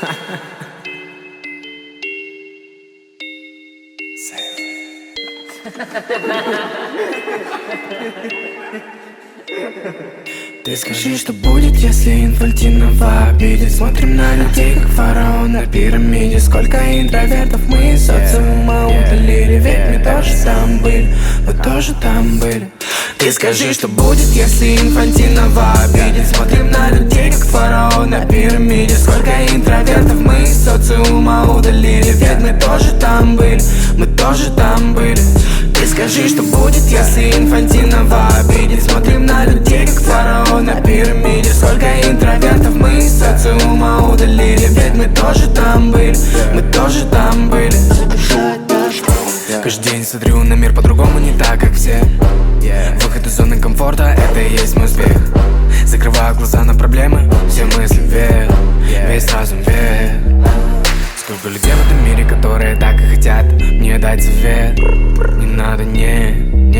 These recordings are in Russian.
Ты скажи, что будет, если Инфантинова обидит. Смотрим на людей, как фараон на пирамиде. Сколько интровертов мы из социума удалили. Ведь мы тоже там были, мы тоже там были. Ты скажи, что будет, если Инфантинова обидит. Смотрим на людей, как фараон на пирамиде. Сколько интровертов мы из социума удалили. Ведь мы тоже там были, мы тоже там были. Ты скажи, что будет, если Инфантинова обидит. Смотрим на людей, как фараон на пирамиде. Сколько интровертов мы из социума удалили. Ведь мы тоже там были, мы тоже там были. Каждый день смотрю на мир по-другому, не так, как все. Выход из зоны комфорта, это и есть мой успех. Закрываю глаза на проблемы, все мысли вверх, весь разум вверх. Сколько людей в этом мире, которые так и хотят мне дать совет. Не надо, не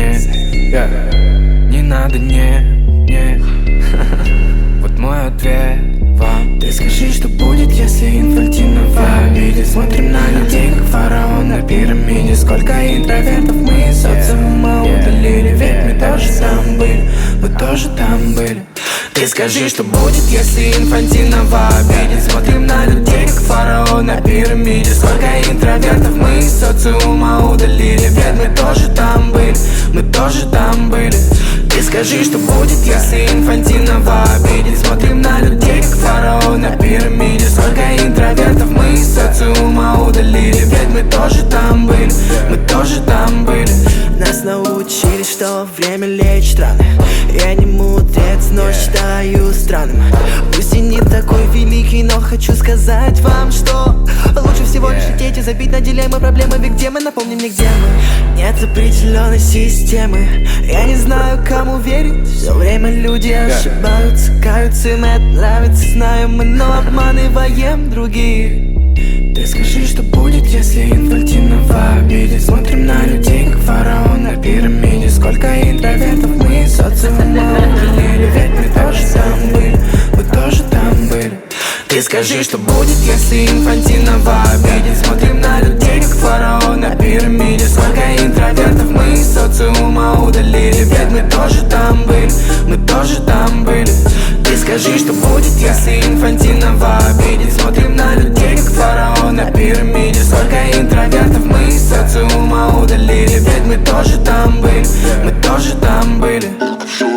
надо, не Вот мой ответ вам. Ты скажи, что будет, если Инфантинова обидит. Смотрим на людей, как фараон на пирамиде. Сколько интровертов мы из социума удалили. Ведь мы тоже там были, мы тоже там были. Ты скажи, что будет, если Инфантинова обидит. Смотрим на людей, как фараон на пирамиде. Сколько интровертов мы из социума удалили. Ведь мы тоже там были, мы тоже там были. Ты скажи, что будет, если Инфантинова обидит. Смотрим на людей, как фараон на пирамиде. Сколько интровертов мы из социума удалили. Ведь мы тоже там были, мы тоже там были. Нас научили, что время лечит раны. Я не мудрец, но считаю странным. Пусть и не такой великий, но хочу сказать вам, что лучше всего лишь лететь и забить на дилеммы, проблемы. Ведь где мы, напомни мне, где мы. Нет определенной системы, я не знаю, кому верить. Все время люди ошибаются, каются, им это нравится. Знаем мы, но обманываем других. Ты скажи, что будет, если Инфантинова обидит. Смотрим на людей, как фараон на пирамиде. Сколько интровертов мы из социума удалили. Ведь мы тоже там были, мы тоже там были. Ты скажи, что будет, если Инфантинова обидит. Смотрим на людей, как фараон на пирамиде. Сколько интровертов мы из социума удалили. Ведь мы тоже там были, мы тоже там были. Ты скажи, что будет, если Инфантинова обидит. Смотрим на людей, как фараон на пирамиде. Сколько интровертов мы из социума удалили. Ведь мы тоже там были, мы тоже там были.